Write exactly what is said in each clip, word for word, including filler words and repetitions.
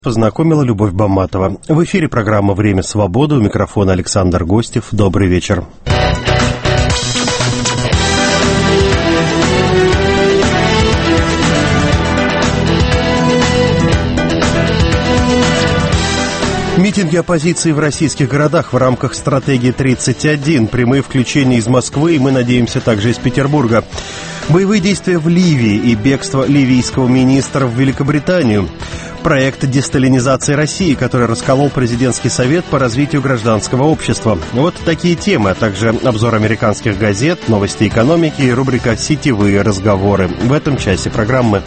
Познакомила Любовь Баматова. В эфире программа «Время свободы». У микрофона Александр Гостев. Добрый вечер. Митинги оппозиции в российских городах в рамках стратегии тридцать один. Прямые включения из Москвы и, мы надеемся, также из Петербурга. Боевые действия в Ливии и бегство ливийского министра в Великобританию. Проект десталинизации России, который расколол президентский совет по развитию гражданского общества. Вот такие темы, а также обзор американских газет, новости экономики и рубрика «Сетевые разговоры» в этом часе программы.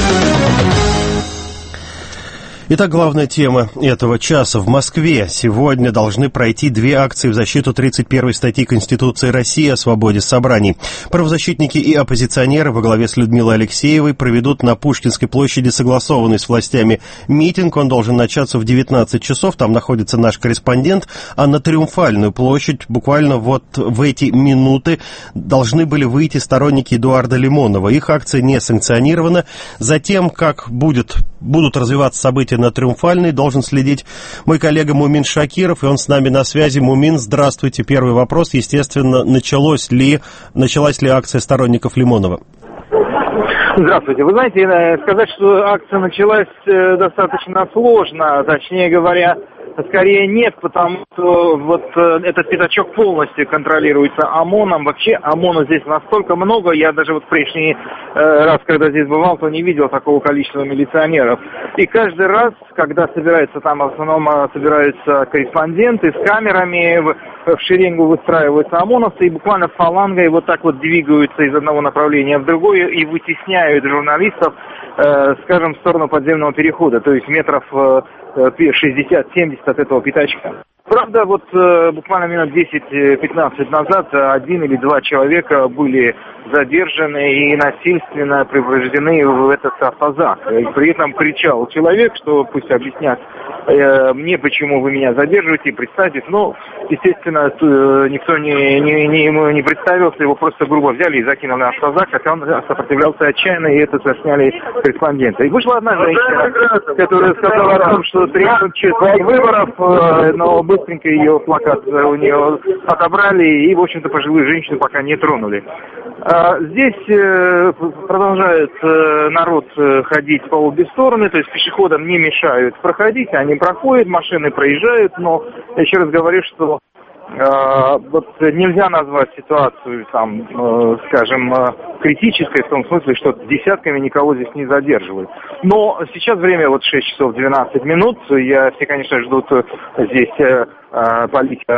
Итак, главная тема этого часа. В Москве сегодня должны пройти две акции в защиту тридцать первой статьи Конституции России о свободе собраний. Правозащитники и оппозиционеры во главе с Людмилой Алексеевой проведут на Пушкинской площади согласованный с властями митинг. Он должен начаться в девятнадцать часов, там находится наш корреспондент. А на Триумфальную площадь буквально вот в эти минуты должны были выйти сторонники Эдуарда Лимонова. Их акция не санкционирована. Затем, как будет, будут развиваться события на Триумфальной, должен следить мой коллега Мумин Шакиров, и он с нами на связи. Мумин, здравствуйте. Первый вопрос, естественно, началось ли, началась ли акция сторонников Лимонова? Здравствуйте. Вы знаете, сказать, что акция началась достаточно сложно, точнее говоря, скорее нет, потому что вот этот пятачок полностью контролируется ОМОНом. Вообще ОМОНа здесь настолько много, я даже вот в прежний раз, когда здесь бывал, то не видел такого количества милиционеров. И каждый раз, когда собираются там, в основном собираются корреспонденты с камерами, в, в шеренгу выстраиваются ОМОНовцы и буквально фалангой вот так вот двигаются из одного направления в другое и вытесняют журналистов, э, скажем, в сторону подземного перехода, то есть метров э, шестьдесят-семьдесят от этого пятачка. Правда, вот э, буквально минут десять-пятнадцать назад один или два человека были задержаны и насильственно припровождены в этот автозак. И при этом кричал человек, что пусть объяснят э, мне, почему вы меня задерживаете, представьтесь. Но, естественно, э, никто не, не, не, ему не представился, его просто грубо взяли и закинули на автозак, хотя он сопротивлялся отчаянно, и это засняли корреспонденты. И вышла одна женщина, которая сказала о том, что требует выборов, э, но быстренько ее плакат у нее отобрали, и, в общем-то, пожилую женщину пока не тронули. Здесь продолжает народ ходить по обе стороны, то есть пешеходам не мешают проходить, они проходят, машины проезжают, но я еще раз говорю, что э, вот нельзя назвать ситуацию, там, э, скажем, э, критической, в том смысле, что десятками никого здесь не задерживают. Но сейчас время вот шесть часов двенадцать минут, я, все, конечно, ждут здесь э, политика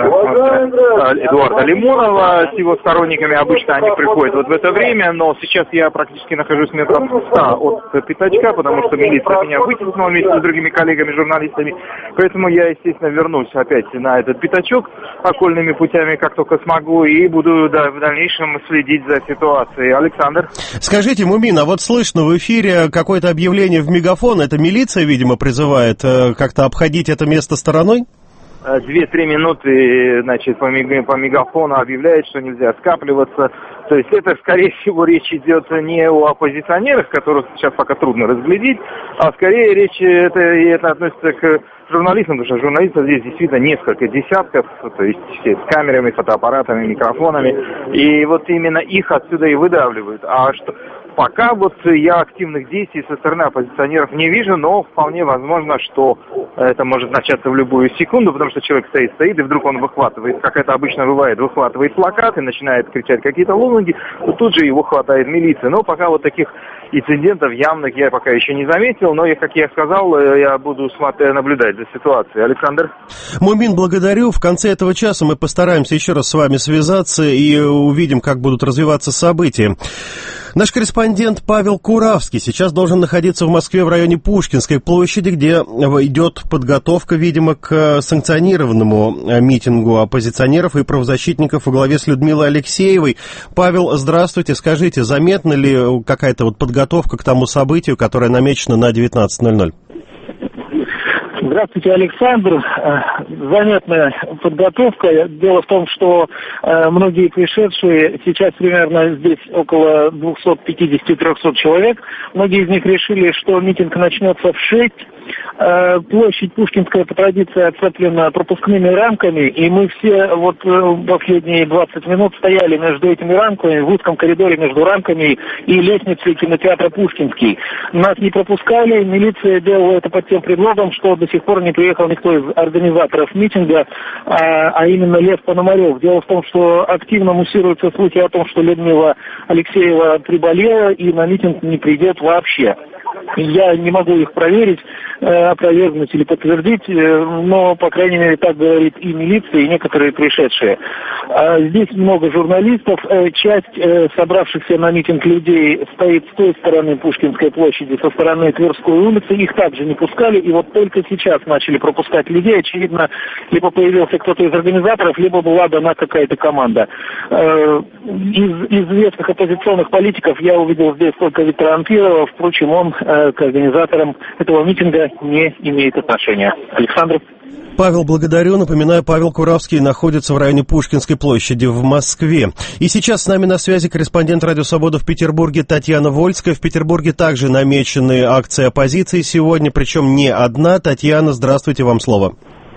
Эдуарда Лимонова с его сторонниками. Обычно они приходят вот в это время, но сейчас я практически нахожусь метров ста от пятачка, потому что милиция меня вытеснула вместе с другими коллегами-журналистами. Поэтому я, естественно, вернусь опять на этот пятачок окольными путями, как только смогу, и буду, да, в дальнейшем следить за ситуацией. Александр. Скажите, Мумин, а вот слышно в эфире какое-то объявление в мегафон, это милиция, видимо, призывает э, как-то обходить это место стороной? Две-три минуты, значит, по, мега, по мегафону объявляет, что нельзя скапливаться. То есть это, скорее всего, речь идет не о оппозиционерах, которых сейчас пока трудно разглядеть, а скорее речь, это, это относится к журналистам, потому что журналистов здесь действительно несколько десятков, то есть все с камерами, фотоаппаратами, микрофонами, и вот именно их отсюда и выдавливают. А что... Пока вот я активных действий со стороны оппозиционеров не вижу, но вполне возможно, что это может начаться в любую секунду, потому что человек стоит, стоит, и вдруг он выхватывает, как это обычно бывает, выхватывает плакат и начинает кричать какие-то лозунги, то тут же его хватает милиция. Но пока вот таких инцидентов явных я пока еще не заметил, но, как я сказал, я буду смотреть, наблюдать за ситуацией. Александр? Мумин, благодарю. В конце этого часа мы постараемся еще раз с вами связаться и увидим, как будут развиваться события. Наш корреспондент Павел Куравский сейчас должен находиться в Москве в районе Пушкинской площади, где идет подготовка, видимо, к санкционированному митингу оппозиционеров и правозащитников во главе с Людмилой Алексеевой. Павел, здравствуйте. Скажите, заметна ли какая-то вот подготовка к тому событию, которое намечено на девятнадцать ноль ноль? Здравствуйте, Александр. Заметная подготовка. Дело в том, что многие пришедшие, сейчас примерно здесь около двести пятьдесят - триста человек, многие из них решили, что митинг начнется в шесть, Площадь Пушкинская по традиции оцеплена пропускными рамками, и мы все вот последние двадцать минут стояли между этими рамками, в узком коридоре между рамками и лестницей кинотеатра Пушкинский. Нас не пропускали, милиция делала это под тем предлогом, что до сих пор не приехал никто из организаторов митинга, а, а именно Лев Пономарев. Дело в том, что активно муссируются слухи о том, что Людмила Алексеева приболела и на митинг не придет вообще. Я не могу их проверить, опровергнуть или подтвердить, но, по крайней мере, так говорит и милиция, и некоторые пришедшие. Здесь много журналистов. Часть собравшихся на митинг людей стоит с той стороны Пушкинской площади, со стороны Тверской улицы. Их также не пускали, и вот только сейчас начали пропускать людей. Очевидно, либо появился кто-то из организаторов, либо была дана какая-то команда. Из известных оппозиционных политиков я увидел здесь только Виктора Анфирова. Впрочем, он к организаторам этого митинга не имеет отношения. Александр. Павел, благодарю. Напоминаю, Павел Куравский находится в районе Пушкинской площади в Москве. И сейчас с нами на связи корреспондент «Радио Свобода» в Петербурге Татьяна Вольская. В Петербурге также намечены акции оппозиции сегодня, причем не одна. Татьяна, здравствуйте, вам слово.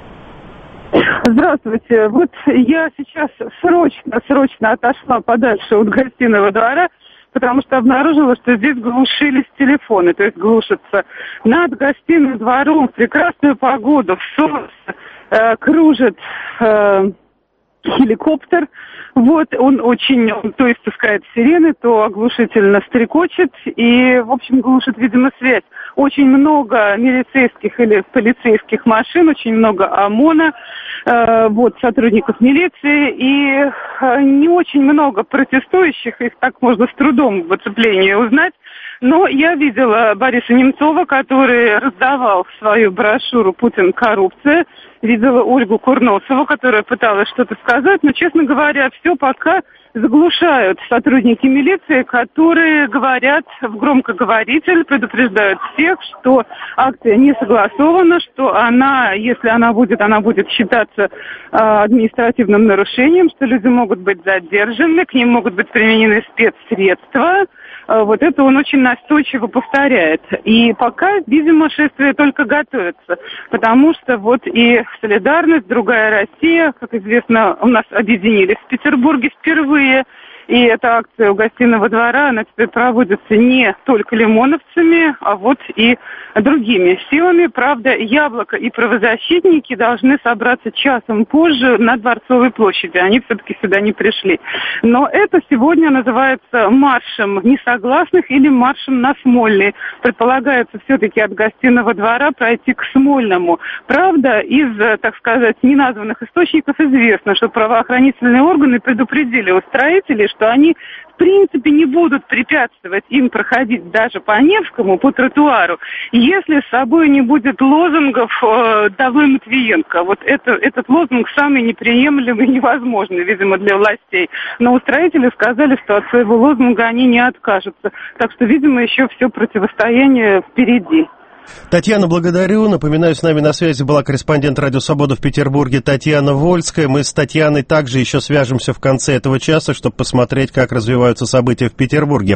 Здравствуйте. Вот я сейчас срочно, срочно отошла подальше от Гостиного двора, потому что обнаружила, что здесь глушились телефоны, то есть глушатся. Над Гостиным двором в прекрасную погоду, в солнце, э, кружит э, хеликоптер. Вот, он очень, он то испускает сирены, то оглушительно стрекочет и, в общем, глушит, видимо, связь. Очень много милицейских или полицейских машин, очень много ОМОНа, э, вот, сотрудников милиции, и э, не очень много протестующих, их так можно с трудом в оцеплении узнать. Но я видела Бориса Немцова, который раздавал свою брошюру «Путин. Коррупция». Видела Ольгу Курносову, которая пыталась что-то сказать. Но, честно говоря, все пока заглушают сотрудники милиции, которые говорят в громкоговоритель, предупреждают всех, что акция не согласована, что она, если она будет, она будет считаться э, административным нарушением, что люди могут быть задержаны, к ним могут быть применены спецсредства. Вот это он очень настойчиво повторяет. И пока, видимо, шествие только готовится, потому что вот и «Солидарность», «Другая Россия», как известно, у нас объединились в Петербурге впервые. И эта акция у Гостиного двора, она теперь проводится не только лимоновцами, а вот и другими силами. Правда, Яблоко и правозащитники должны собраться часом позже на Дворцовой площади. Они все-таки сюда не пришли. Но это сегодня называется маршем несогласных или маршем на Смольный. Предполагается все-таки от Гостиного двора пройти к Смольному. Правда, из, так сказать, неназванных источников известно, что правоохранительные органы предупредили устроителей, что они, в принципе, не будут препятствовать им проходить даже по Невскому, по тротуару, если с собой не будет лозунгов э, «Долой Матвиенко». Вот это, этот лозунг самый неприемлемый и невозможный, видимо, для властей. Но устроители сказали, что от своего лозунга они не откажутся. Так что, видимо, еще все противостояние впереди. Татьяна, благодарю. Напоминаю, с нами на связи была корреспондент «Радио Свобода» в Петербурге Татьяна Вольская. Мы с Татьяной также еще свяжемся в конце этого часа, чтобы посмотреть, как развиваются события в Петербурге.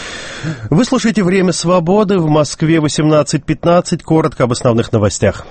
Вы слушаете «Время свободы», в Москве восемнадцать пятнадцать. Коротко об основных новостях.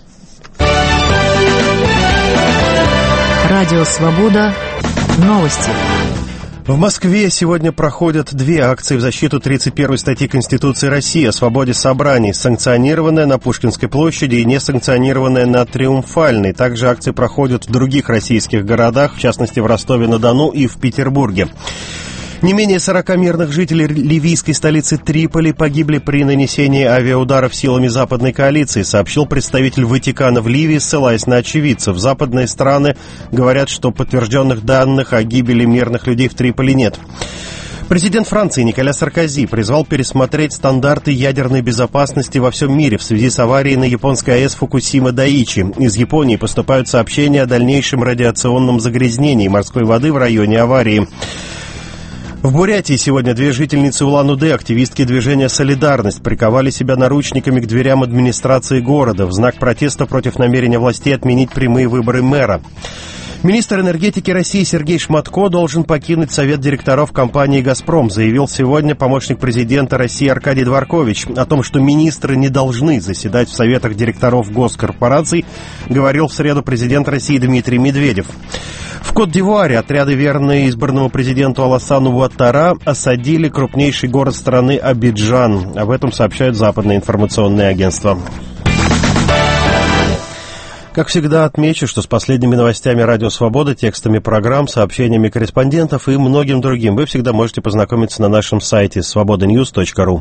Радио Свобода. Новости. В Москве сегодня проходят две акции в защиту тридцать первой статьи Конституции России о свободе собраний, санкционированная на Пушкинской площади и несанкционированная на Триумфальной. Также акции проходят в других российских городах, в частности в Ростове-на-Дону и в Петербурге. Не менее сорока мирных жителей ливийской столицы Триполи погибли при нанесении авиаударов силами западной коалиции, сообщил представитель Ватикана в Ливии, ссылаясь на очевидцев. Западные страны говорят, что подтвержденных данных о гибели мирных людей в Триполи нет. Президент Франции Николя Саркози призвал пересмотреть стандарты ядерной безопасности во всем мире в связи с аварией на японской АЭС Фукусима-Дайичи. Из Японии поступают сообщения о дальнейшем радиационном загрязнении морской воды в районе аварии. В Бурятии сегодня две жительницы Улан-Удэ, активистки движения «Солидарность», приковали себя наручниками к дверям администрации города в знак протеста против намерения властей отменить прямые выборы мэра. Министр энергетики России Сергей Шматко должен покинуть совет директоров компании «Газпром», заявил сегодня помощник президента России Аркадий Дворкович. О том, что министры не должны заседать в советах директоров госкорпораций, говорил в среду президент России Дмитрий Медведев. В Кот-д'Ивуаре отряды, верные избранному президенту Алассану Уаттара, осадили крупнейший город страны Абиджан. Об этом сообщают западные информационные агентства. Как всегда, отмечу, что с последними новостями «Радио Свобода», текстами программ, сообщениями корреспондентов и многим другим вы всегда можете познакомиться на нашем сайте свобода ньюс точка ру.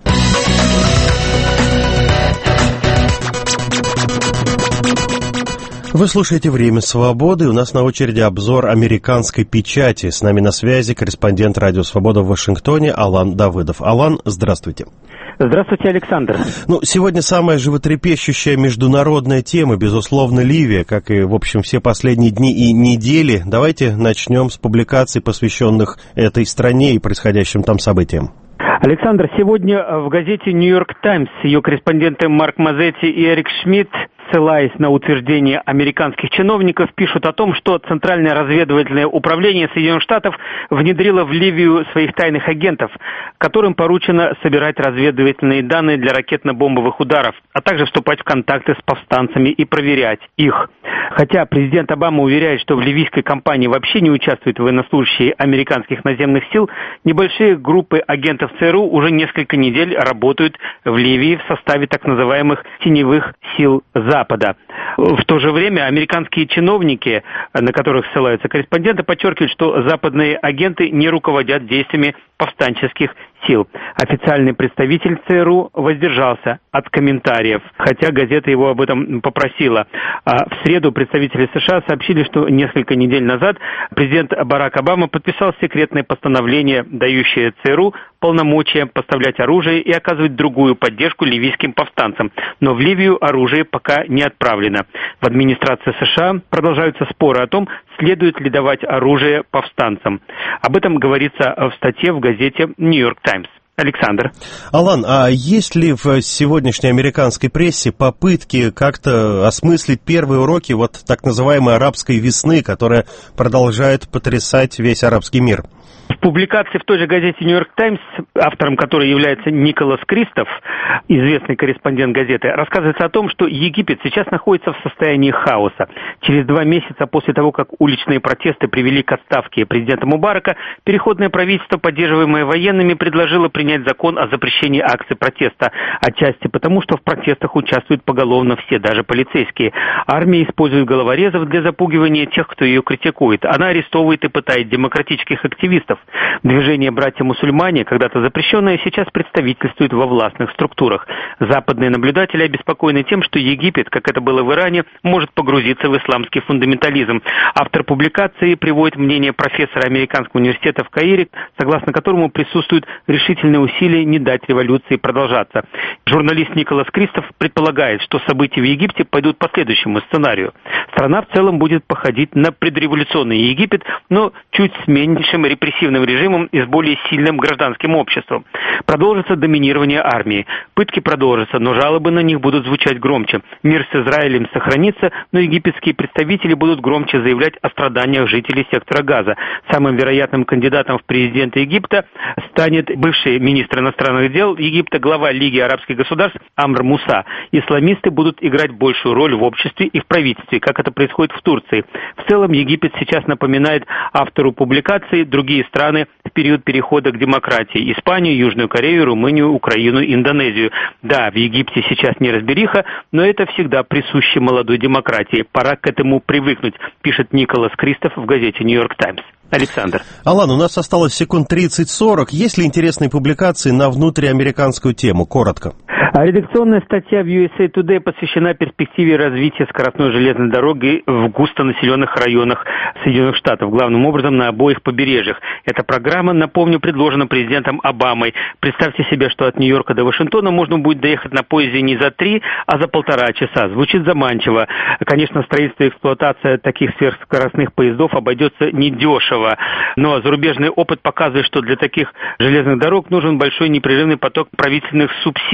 Вы слушаете «Время свободы». У нас на очереди обзор американской печати. С нами на связи корреспондент «Радио Свобода» в Вашингтоне Алан Давыдов. Алан, здравствуйте. Здравствуйте, Александр. Ну, сегодня самая животрепещущая международная тема, безусловно, Ливия, как и, в общем, все последние дни и недели. Давайте начнем с публикаций, посвященных этой стране и происходящим там событиям. Александр, сегодня в газете «Нью-Йорк Таймс» ее корреспонденты Марк Мазетти и Эрик Шмидт, ссылаясь на утверждения американских чиновников, пишут о том, что Центральное разведывательное управление Соединенных Штатов внедрило в Ливию своих тайных агентов, которым поручено собирать разведывательные данные для ракетно-бомбовых ударов, а также вступать в контакты с повстанцами и проверять их. Хотя президент Обама уверяет, что в ливийской кампании вообще не участвуют военнослужащие американских наземных сил, небольшие группы агентов ЦРУ уже несколько недель работают в Ливии в составе так называемых теневых сил Запада. В то же время американские чиновники, на которых ссылаются корреспонденты, подчеркивают, что западные агенты не руководят действиями повстанческих сил. Официальный представитель ЦРУ воздержался от комментариев, хотя газета его об этом попросила. А в среду представители США сообщили, что несколько недель назад президент Барак Обама подписал секретное постановление, дающее ЦРУ полномочия поставлять оружие и оказывать другую поддержку ливийским повстанцам. Но в Ливию оружие пока не отправлено. В администрации США продолжаются споры о том, следует ли давать оружие повстанцам. Об этом говорится в статье в газете «Нью-Йорк Таймс». Александр. Алан, а есть ли в сегодняшней американской прессе попытки как-то осмыслить первые уроки вот так называемой арабской весны, которая продолжает потрясать весь арабский мир? В публикации в той же газете «Нью-Йорк Таймс», автором которой является Николас Кристоф, известный корреспондент газеты, рассказывается о том, что Египет сейчас находится в состоянии хаоса. Через два месяца после того, как уличные протесты привели к отставке президента Мубарака, переходное правительство, поддерживаемое военными, предложило принять закон о запрещении акций протеста, отчасти потому, что в протестах участвуют поголовно все, даже полицейские. Армия использует головорезов для запугивания тех, кто ее критикует. Она арестовывает и пытает демократических активистов. Движение «Братья-мусульмане», когда-то запрещенное, сейчас представительствует во властных структурах. Западные наблюдатели обеспокоены тем, что Египет, как это было в Иране, может погрузиться в исламский фундаментализм. Автор публикации приводит мнение профессора американского университета в Каире, согласно которому присутствуют решительные усилия не дать революции продолжаться. Журналист Николас Кристоф предполагает, что события в Египте пойдут по следующему сценарию. Страна в целом будет походить на предреволюционный Египет, но чуть с меньшим репрессивным режимом и с более сильным гражданским обществом. Продолжится доминирование армии. Пытки продолжатся, но жалобы на них будут звучать громче. Мир с Израилем сохранится, но египетские представители будут громче заявлять о страданиях жителей сектора Газа. Самым вероятным кандидатом в президенты Египта станет бывший министр иностранных дел Египта, глава Лиги арабских государств Амр Муса. Исламисты будут играть большую роль в обществе и в правительстве, как это происходит в Турции. В целом Египет сейчас напоминает автору публикации другие страны в период перехода к демократии. Испанию, Южную Корею, Румынию, Украину, Индонезию. Да, в Египте сейчас неразбериха, но это всегда присуще молодой демократии. Пора к этому привыкнуть, пишет Николас Кристоф в газете «Нью-Йорк Таймс». Александр. Алан, у нас осталось секунд тридцать-сорок. Есть ли интересные публикации на внутриамериканскую тему? Коротко. Редакционная статья в ю эс эй Today посвящена перспективе развития скоростной железной дороги в густонаселенных районах Соединенных Штатов, главным образом на обоих побережьях. Эта программа, напомню, предложена президентом Обамой. Представьте себе, что от Нью-Йорка до Вашингтона можно будет доехать на поезде не за три, а за полтора часа. Звучит заманчиво. Конечно, строительство и эксплуатация таких сверхскоростных поездов обойдется недешево. Но зарубежный опыт показывает, что для таких железных дорог нужен большой непрерывный поток правительственных субсидий. С другой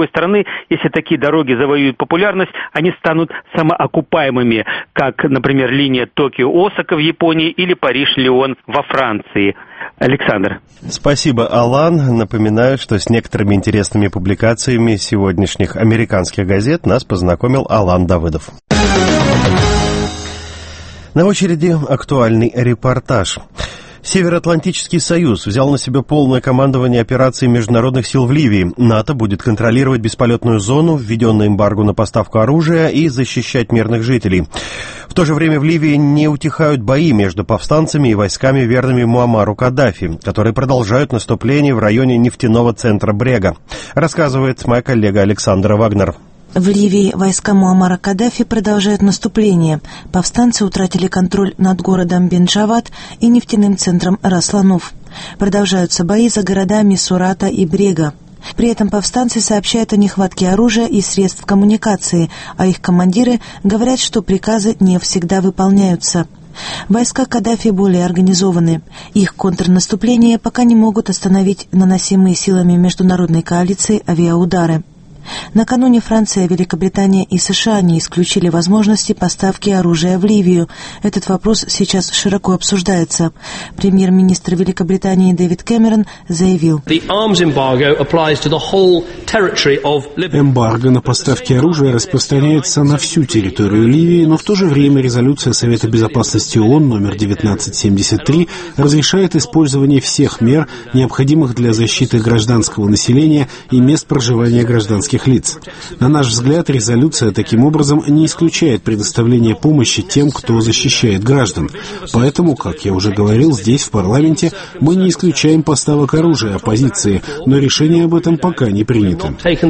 другой стороны, если такие дороги завоюют популярность, они станут самоокупаемыми, как, например, линия Токио-Осака в Японии или Париж-Лион во Франции. Александр. Спасибо, Алан. Напоминаю, что с некоторыми интересными публикациями сегодняшних американских газет нас познакомил Алан Давыдов. На очереди актуальный репортаж. Североатлантический союз взял на себя полное командование операцией международных сил в Ливии. НАТО будет контролировать бесполетную зону, введенную эмбарго на поставку оружия, и защищать мирных жителей. В то же время в Ливии не утихают бои между повстанцами и войсками, верными Муаммару Каддафи, которые продолжают наступление в районе нефтяного центра Брега. Рассказывает моя коллега Александра Вагнер. В Ливии войска Муаммара Каддафи продолжают наступление. Повстанцы утратили контроль над городом Бенджават и нефтяным центром Раслануф. Продолжаются бои за городами Сурата и Брега. При этом повстанцы сообщают о нехватке оружия и средств коммуникации, а их командиры говорят, что приказы не всегда выполняются. Войска Каддафи более организованы. Их контрнаступление пока не могут остановить наносимые силами международной коалиции авиаудары. Накануне Франция, Великобритания и США не исключили возможности поставки оружия в Ливию. Этот вопрос сейчас широко обсуждается. Премьер-министр Великобритании Дэвид Кэмерон заявил: Эмбарго на поставки оружия распространяется на всю территорию Ливии, но в то же время резолюция Совета Безопасности ООН номер девятнадцать семьдесят три разрешает использование всех мер, необходимых для защиты гражданского населения и мест проживания гражданских лиц. На наш взгляд, резолюция таким образом не исключает предоставление помощи тем, кто защищает граждан. Поэтому, как я уже говорил, здесь, в парламенте, мы не исключаем поставок оружия оппозиции, но решение об этом пока не принято.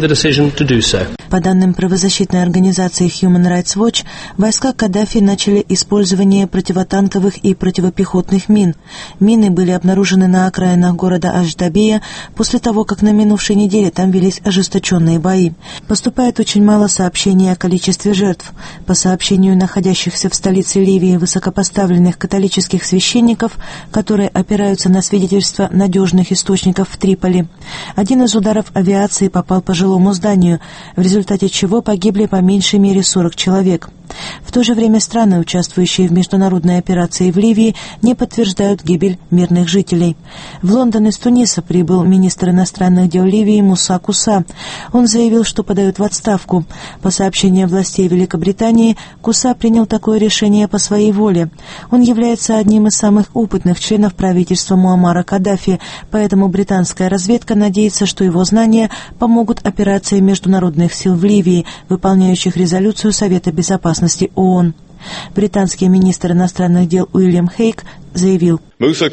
По данным правозащитной организации Human Rights Watch, войска Каддафи начали использование противотанковых и противопехотных мин. Мины были обнаружены на окраинах города Ашдабия после того, как на минувшей неделе там велись ожесточенные бои. Поступает очень мало сообщений о количестве жертв. По сообщению находящихся в столице Ливии высокопоставленных католических священников, которые опираются на свидетельства надежных источников в Триполи, один из ударов авиации попал по жилому зданию, в результате чего погибли по меньшей мере сорок человек. В то же время страны, участвующие в международной операции в Ливии, не подтверждают гибель мирных жителей. В Лондон из Туниса прибыл министр иностранных дел Ливии Муса Куса. Он заявил, что подает в отставку. По сообщениям властей Великобритании, Куса принял такое решение по своей воле. Он является одним из самых опытных членов правительства Муаммара Каддафи, поэтому британская разведка надеется, что его знания помогут операции международных сил в Ливии, выполняющих резолюцию Совета Безопасности ООН. Британский министр иностранных дел Уильям Хейк заявил: Муса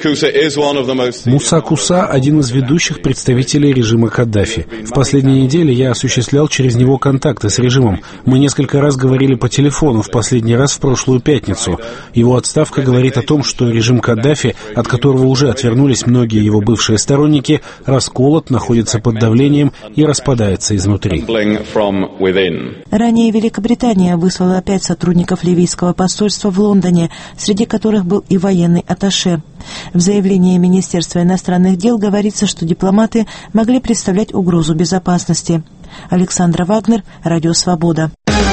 Куса – один из ведущих представителей режима Каддафи. В последние недели я осуществлял через него контакты с режимом. Мы несколько раз говорили по телефону, в последний раз в прошлую пятницу. Его отставка говорит о том, что режим Каддафи, от которого уже отвернулись многие его бывшие сторонники, расколот, находится под давлением и распадается изнутри. Ранее Великобритания выслала пять сотрудников ливийского посольства в Лондоне, среди которых был и военный атташе. В заявлении Министерства иностранных дел говорится, что дипломаты могли представлять угрозу безопасности. Александра Вагнер, Радио Свобода.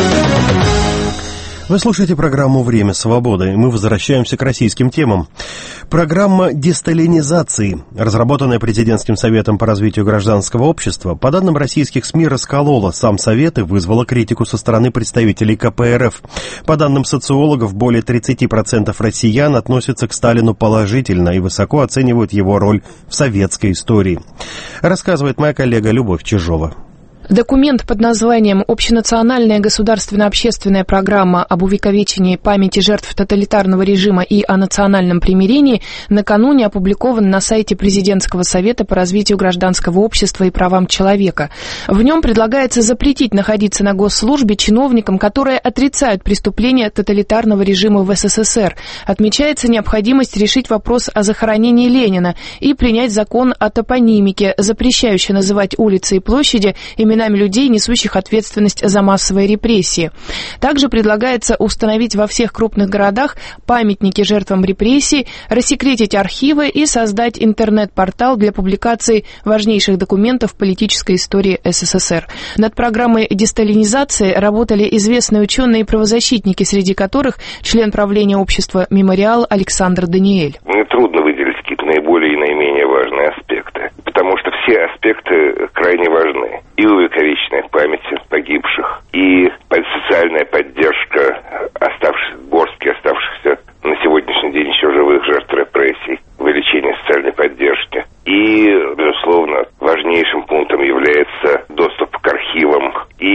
Вы слушаете программу «Время свободы», и мы возвращаемся к российским темам. Программа десталинизации, разработанная Президентским советом по развитию гражданского общества, по данным российских СМИ, расколола сам Совет и вызвала критику со стороны представителей ка пэ эр эф. По данным социологов, более тридцать процентов россиян относятся к Сталину положительно и высоко оценивают его роль в советской истории. Рассказывает моя коллега Любовь Чижова. Документ под названием «Общенациональная государственно-общественная программа об увековечении памяти жертв тоталитарного режима и о национальном примирении» накануне опубликован на сайте Президентского совета по развитию гражданского общества и правам человека. В нем предлагается запретить находиться на госслужбе чиновникам, которые отрицают преступления тоталитарного режима в эс эс эс эр. Отмечается необходимость решить вопрос о захоронении Ленина и принять закон о топонимике, запрещающий называть улицы и площади именами именами людей, несущих ответственность за массовые репрессии. Также предлагается установить во всех крупных городах памятники жертвам репрессий, рассекретить архивы и создать интернет-портал для публикации важнейших документов политической истории СССР. Над программой десталинизации работали известные ученые и правозащитники, среди которых член правления общества «Мемориал» Александр Даниэль. Мне трудно выделить какие-то наиболее и наименее важные аспекты, потому что все аспекты крайне важны. И увековеченная память погибших, и социальная поддержка оставшихся, горстки оставшихся на сегодняшний день еще живых жертв репрессий, увеличение социальной поддержки. И, безусловно, важнейшим пунктом является доступ к архивам.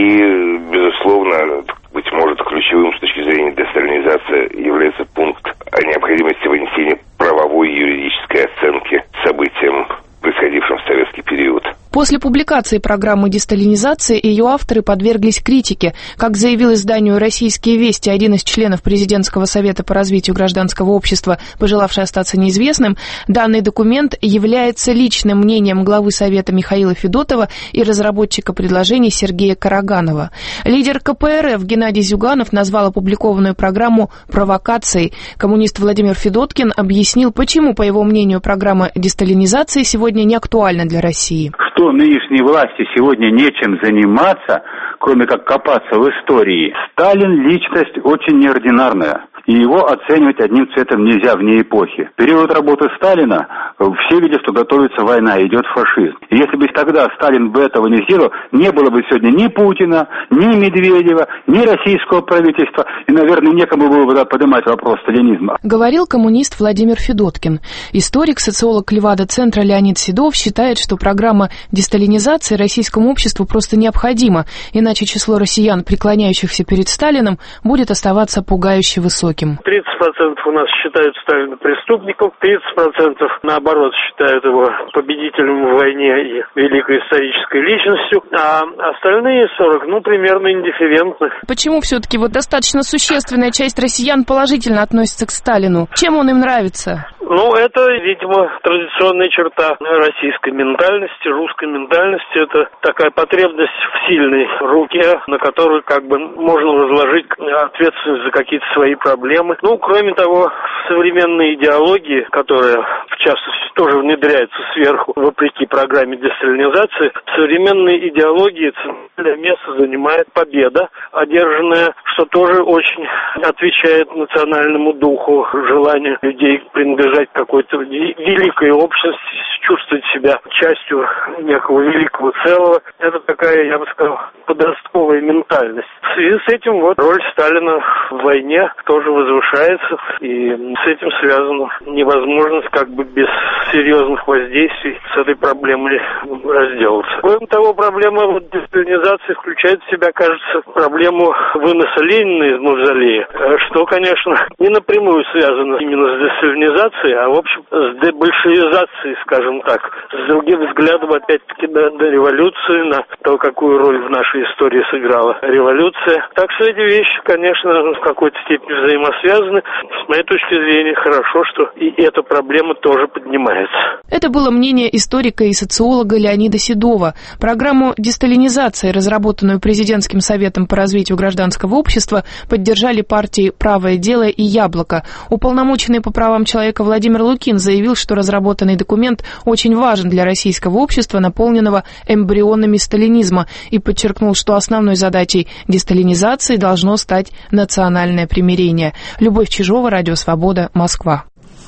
И, безусловно, быть может, ключевым с точки зрения десталинизации является пункт о необходимости вынесения правовой и юридической оценки событиям, происходившим в советский период. После публикации программы десталинизации ее авторы подверглись критике. Как заявил изданию «Российские вести» один из членов Президентского совета по развитию гражданского общества, пожелавший остаться неизвестным, данный документ является личным мнением главы Совета Михаила Федотова и разработчика предложений Сергея Караганова. Лидер ка пэ эр эф Геннадий Зюганов назвал опубликованную программу провокацией. Коммунист Владимир Федоткин объяснил, почему, по его мнению, программа десталинизации сегодня не актуальна для России. Что нынешней власти сегодня нечем заниматься, кроме как копаться в истории. Сталин личность очень неординарная. И его оценивать одним цветом нельзя вне эпохи. В период работы Сталина все видели, что готовится война, идет фашизм. И если бы тогда Сталин бы этого не сделал, не было бы сегодня ни Путина, ни Медведева, ни российского правительства. И, наверное, некому было бы поднимать вопрос сталинизма. Говорил коммунист Владимир Федоткин. Историк, социолог Левада-центра Леонид Седов считает, что программа десталинизации российскому обществу просто необходима, иначе число россиян, преклоняющихся перед Сталиным, будет оставаться пугающе высоким. тридцать процентов у нас считают Сталина преступником, тридцать процентов наоборот считают его победителем в войне и великой исторической личностью, а остальные сорок, ну, примерно индифферентны. Почему все-таки вот достаточно существенная часть россиян положительно относится к Сталину? Чем он им нравится? Ну, это, видимо, традиционная черта российской ментальности, русской ментальности. Это такая потребность в сильной руке, на которую как бы можно возложить ответственность за какие-то свои проблемы. Ну, кроме того, современные идеологии, которые, в частности, тоже внедряются сверху, вопреки программе десталинизации, современные идеологии центральное место занимает победа, одержанная, что тоже очень отвечает национальному духу, желанию людей принадлежать к какой-то великой общности, чувствовать себя частью некого великого целого. Это такая, я бы сказал, подростковая ментальность. В связи с этим вот роль Сталина в войне тоже возвышается, и с этим связана невозможность как бы без серьезных воздействий с этой проблемой разделаться. Кроме того, проблема вот десталинизации включает в себя, кажется, проблему выноса Ленина из мавзолея, что, конечно, не напрямую связано именно с десталинизацией, а, в общем, с дебольшевизацией, скажем так, с другим взглядом, опять-таки, на, на революцию, на то, какую роль в нашей истории сыграла революция. Так что эти вещи, конечно, в какой-то степени взаимосвязаны. С моей точки зрения, хорошо, что и эта проблема тоже поднимается. Это было мнение историка и социолога Леонида Седова. Программу десталинизации, разработанную Президентским советом по развитию гражданского общества, поддержали партии «Правое дело» и «Яблоко». Уполномоченный по правам человека Владимир Лукин заявил, что разработанный документ очень важен для российского общества, наполненного эмбрионами сталинизма, и подчеркнул, что основной задачей десталинизации должно стать национальное примирение. Любовь Чижова, Радио Свобода, Москва.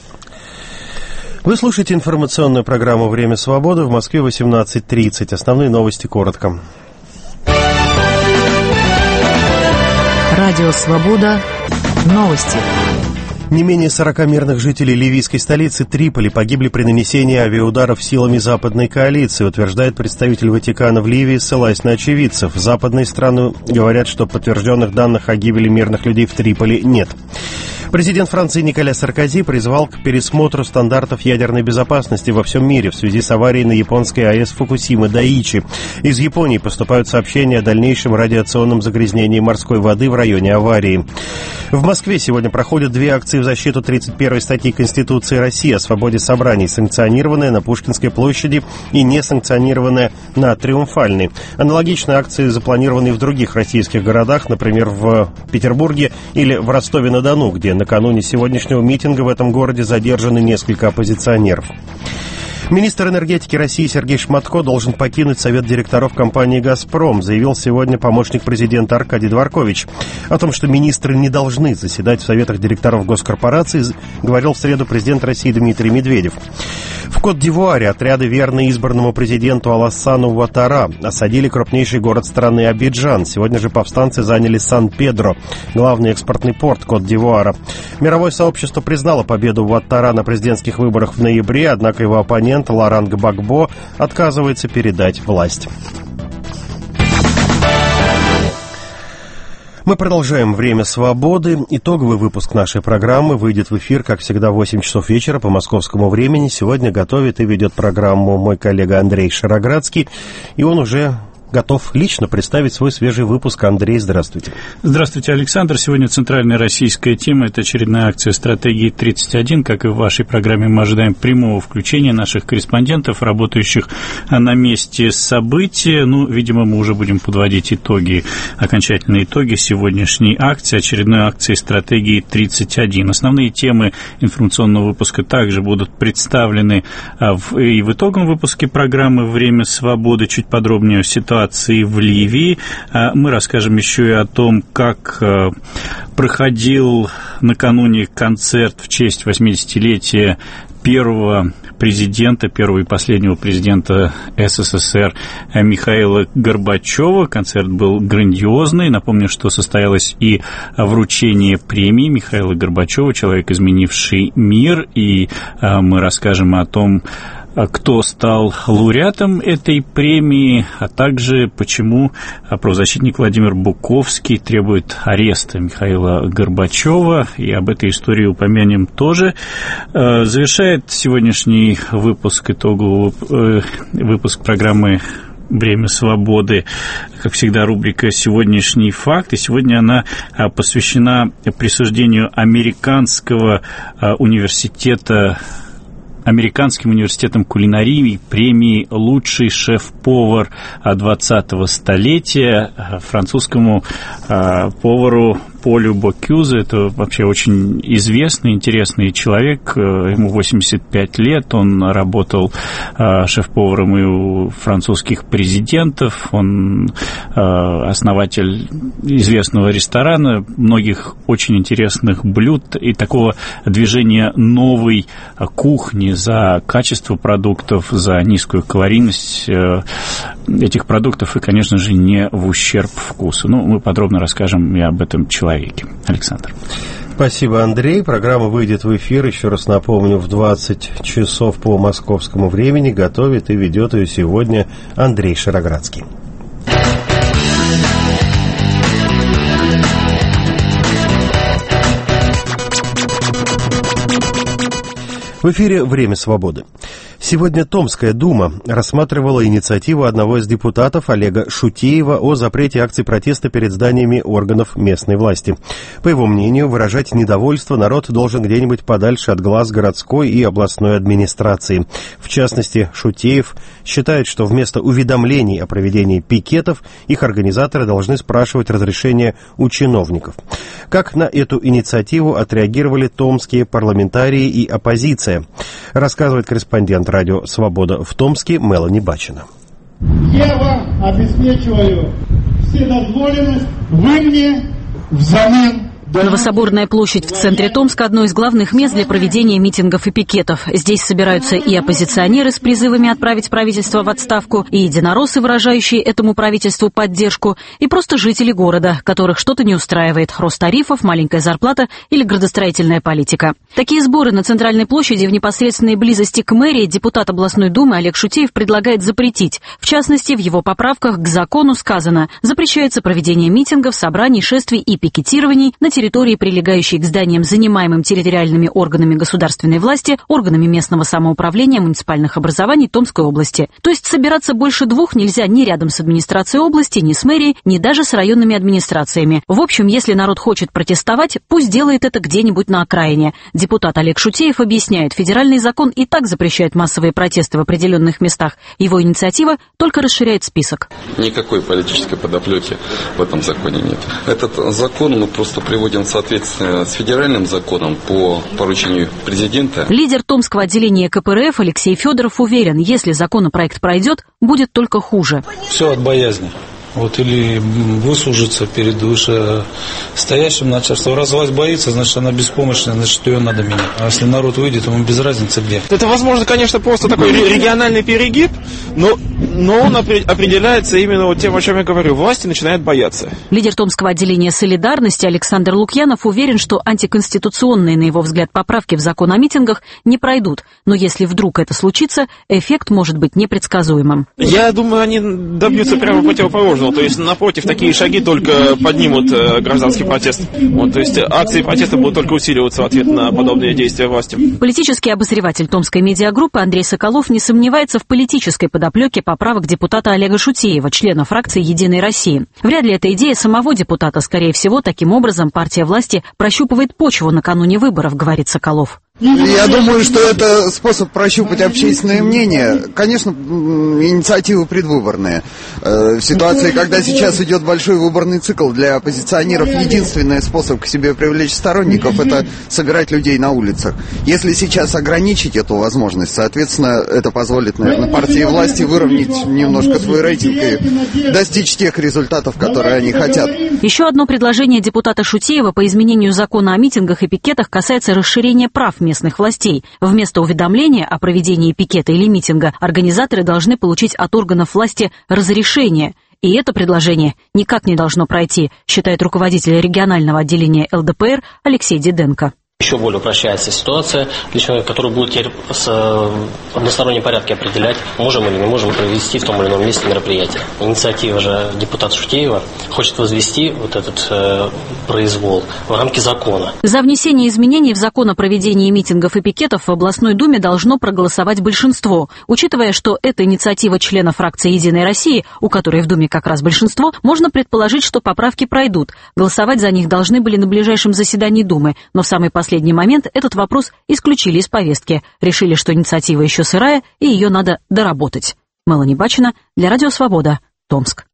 Вы слушаете информационную программу «Время свободы» в Москве восемнадцать тридцать. Основные новости коротко. Радио Свобода. Новости. Не менее сорока мирных жителей ливийской столицы Триполи погибли при нанесении авиаударов силами западной коалиции, утверждает представитель Ватикана в Ливии, ссылаясь на очевидцев. Западные страны говорят, что подтвержденных данных о гибели мирных людей в Триполи нет. Президент Франции Николя Саркози призвал к пересмотру стандартов ядерной безопасности во всем мире в связи с аварией на японской АЭС Фукусима Дайичи. Из Японии поступают сообщения о дальнейшем радиационном загрязнении морской воды в районе аварии. В Москве сегодня проходят две акции в защиту тридцать первой статьи Конституции России о свободе собраний, санкционированная на Пушкинской площади и несанкционированная на Триумфальной. Аналогичные акции запланированы и в других российских городах, например, в Петербурге или в Ростове-на-Дону, где накануне сегодняшнего митинга в этом городе задержаны несколько оппозиционеров. Министр энергетики России Сергей Шматко должен покинуть совет директоров компании «Газпром», заявил сегодня помощник президента Аркадий Дворкович. О том, что министры не должны заседать в советах директоров госкорпораций, говорил в среду президент России Дмитрий Медведев. В Кот-д'Ивуаре отряды, верные избранному президенту Алассану Уаттара, осадили крупнейший город страны Абиджан. Сегодня же повстанцы заняли Сан-Педро, главный экспортный порт Кот-д'Ивуара. Мировое сообщество признало победу Уаттара на президентских выборах в ноябре, однако его оппонент Лоран Гбагбо отказывается передать власть. Мы продолжаем «Время свободы». Итоговый выпуск нашей программы выйдет в эфир, как всегда, в восемь часов вечера по московскому времени. Сегодня готовит и ведет программу мой коллега Андрей Шароградский, и он уже готов лично представить свой свежий выпуск. Андрей, здравствуйте. Здравствуйте, Александр. Сегодня центральная российская тема – это очередная акция «Стратегии тридцать один». Как и в вашей программе, мы ожидаем прямого включения наших корреспондентов, работающих на месте события. Ну, видимо, мы уже будем подводить итоги, окончательные итоги сегодняшней акции, очередной акции «Стратегии тридцать один». Основные темы информационного выпуска также будут представлены и в итоговом выпуске программы «Время свободы». Чуть подробнее о ситуации в Ливии. Мы расскажем еще и о том, как проходил накануне концерт в честь восьмидесятилетия первого президента, первого и последнего президента СССР Михаила Горбачева. Концерт был грандиозный. Напомню, что состоялось и вручение премии Михаила Горбачева, человек, изменивший мир. И мы расскажем о том, кто стал лауреатом этой премии, а также почему правозащитник Владимир Буковский требует ареста Михаила Горбачева, и об этой истории упомянем тоже. Завершает сегодняшний выпуск, итоговый выпуск программы «Время свободы», как всегда, рубрика «Сегодняшний факт». И сегодня она посвящена присуждению американского университета Американским университетом кулинарии премии «Лучший шеф-повар двадцатого столетия» французскому повару Полю Бокюзе. Это вообще очень известный, интересный человек. Ему восемьдесят пять лет. Он работал шеф-поваром и у французских президентов. Он основатель известного ресторана, многих очень интересных блюд и такого движения новой кухни за качество продуктов, за низкую калорийность этих продуктов и, конечно же, не в ущерб вкусу. Ну, мы подробно расскажем и об этом человеке. Александр. Спасибо, Андрей. Программа выйдет в эфир, еще раз напомню, в двадцать часов по московскому времени. Готовит и ведет ее сегодня Андрей Шароградский. В эфире «Время свободы». Сегодня Томская дума рассматривала инициативу одного из депутатов Олега Шутеева о запрете акций протеста перед зданиями органов местной власти. По его мнению, выражать недовольство народ должен где-нибудь подальше от глаз городской и областной администрации. В частности, Шутеев считает, что вместо уведомлений о проведении пикетов их организаторы должны спрашивать разрешение у чиновников. Как на эту инициативу отреагировали томские парламентарии и оппозиция, рассказывает корреспондент радио «Свобода» в Томске Мелани Бачина. Я вам обеспечиваю вседозволенность, вы мне взамен. Новособорная площадь в центре Томска – одно из главных мест для проведения митингов и пикетов. Здесь собираются и оппозиционеры с призывами отправить правительство в отставку, и единороссы, выражающие этому правительству поддержку, и просто жители города, которых что-то не устраивает – рост тарифов, маленькая зарплата или градостроительная политика. Такие сборы на центральной площади в непосредственной близости к мэрии депутат областной думы Олег Шутеев предлагает запретить. В частности, в его поправках к закону сказано: запрещается проведение митингов, собраний, шествий и пикетирований на территории территории, прилегающей к зданиям, занимаемым территориальными органами государственной власти, органами местного самоуправления, муниципальных образований Томской области. То есть собираться больше двух нельзя ни рядом с администрацией области, ни с мэрией, ни даже с районными администрациями. В общем, если народ хочет протестовать, пусть делает это где-нибудь на окраине. Депутат Олег Шутеев объясняет, федеральный закон и так запрещает массовые протесты в определенных местах. Его инициатива только расширяет список. Никакой политической подоплеки в этом законе нет. Этот закон мы просто приводим в соответствие с федеральным законом по поручению президента. Лидер Томского отделения ка пэ эр эф Алексей Федоров уверен, если законопроект пройдет, будет только хуже. Все от боязни. Вот или выслужиться перед вышестоящим начальством. Раз власть боится, значит, она беспомощная, значит, ее надо менять. А если народ выйдет, ему без разницы где. Это, возможно, конечно, просто такой региональный перегиб, но, но он определяется именно вот тем, о чем я говорю. Власти начинают бояться. Лидер Томского отделения «Солидарности» Александр Лукьянов уверен, что антиконституционные, на его взгляд, поправки в закон о митингах не пройдут. Но если вдруг это случится, эффект может быть непредсказуемым. Я думаю, они добьются прямо противоположного. То есть, напротив, такие шаги только поднимут э, гражданский протест. Вот, то есть, акции протеста будут только усиливаться в ответ на подобные действия власти. Политический обозреватель Томской медиагруппы Андрей Соколов не сомневается в политической подоплеке поправок депутата Олега Шутеева, члена фракции «Единой России». Вряд ли это идея самого депутата. Скорее всего, таким образом партия власти прощупывает почву накануне выборов, говорит Соколов. Я думаю, что это способ прощупать общественное мнение. Конечно, инициативы предвыборные. В ситуации, когда сейчас идет большой выборный цикл, для оппозиционеров единственный способ к себе привлечь сторонников — это собирать людей на улицах. Если сейчас ограничить эту возможность, соответственно, это позволит, наверное, партии власти выровнять немножко свой рейтинг и достичь тех результатов, которые они хотят. Еще одно предложение депутата Шутеева по изменению закона о митингах и пикетах касается расширения прав местных властей. Вместо уведомления о проведении пикета или митинга организаторы должны получить от органов власти разрешение. И это предложение никак не должно пройти, считает руководитель регионального отделения эл дэ пэ эр Алексей Диденко. Еще более упрощается ситуация для человека, который будет теперь с одностороннем порядке определять, можем или не можем провести в том или ином месте мероприятие. Инициатива же депутата Шутеева хочет возвести вот этот э, произвол в рамки закона. За внесение изменений в закон о проведении митингов и пикетов в областной думе должно проголосовать большинство. Учитывая, что это инициатива члена фракции «Единой России», у которой в думе как раз большинство, можно предположить, что поправки пройдут. Голосовать за них должны были на ближайшем заседании Думы, но в самый последний В последний момент этот вопрос исключили из повестки. Решили, что инициатива еще сырая, и ее надо доработать. Мелани Бачина для Радио Свобода, Томск.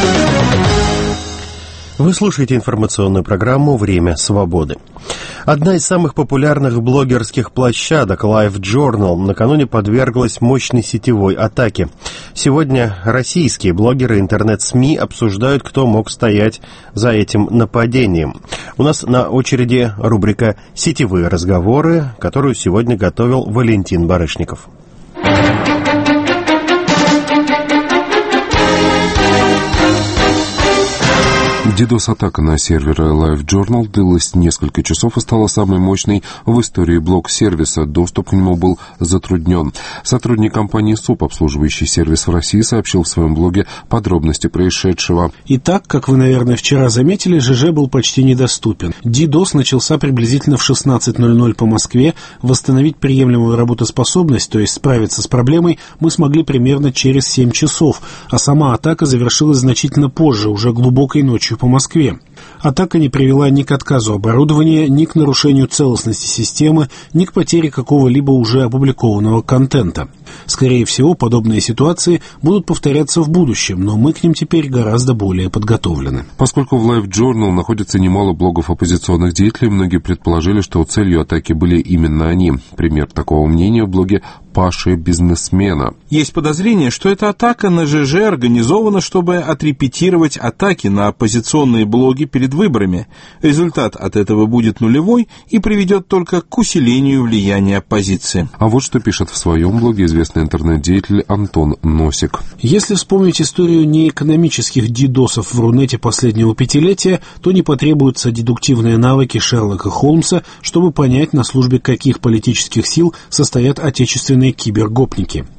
Вы слушаете информационную программу «Время свободы». Одна из самых популярных блогерских площадок LiveJournal накануне подверглась мощной сетевой атаке. Сегодня российские блогеры и интернет-СМИ обсуждают, кто мог стоять за этим нападением. У нас на очереди рубрика «Сетевые разговоры», которую сегодня готовил Валентин Барышников. DDoS-атака на серверы LiveJournal длилась несколько часов и стала самой мощной в истории блог-сервиса. Доступ к нему был затруднен. Сотрудник компании СУП, обслуживающий сервис в России, сообщил в своем блоге подробности происшедшего. Итак, как вы, наверное, вчера заметили, ЖЖ был почти недоступен. DDoS начался приблизительно в шестнадцать ноль ноль по Москве. Восстановить приемлемую работоспособность, то есть справиться с проблемой, мы смогли примерно через семь часов, а сама атака завершилась значительно позже, уже глубокой ночью по Москве. Атака не привела ни к отказу оборудования, ни к нарушению целостности системы, ни к потере какого-либо уже опубликованного контента. Скорее всего, подобные ситуации будут повторяться в будущем, но мы к ним теперь гораздо более подготовлены. Поскольку в LiveJournal находится немало блогов оппозиционных деятелей, многие предположили, что целью атаки были именно они. Пример такого мнения в блоге Паши Бизнесмена. Есть подозрение, что эта атака на ЖЖ организована, чтобы отрепетировать атаки на оппозиционные блоги перед выборами. Результат от этого будет нулевой и приведет только к усилению влияния оппозиции. А вот что пишет в своем блоге известный интернет-деятель Антон Носик. Если вспомнить историю неэкономических дидосов в Рунете последнего пятилетия, то не потребуются дедуктивные навыки Шерлока Холмса, чтобы понять, на службе каких политических сил состоят отечественные кибергопники.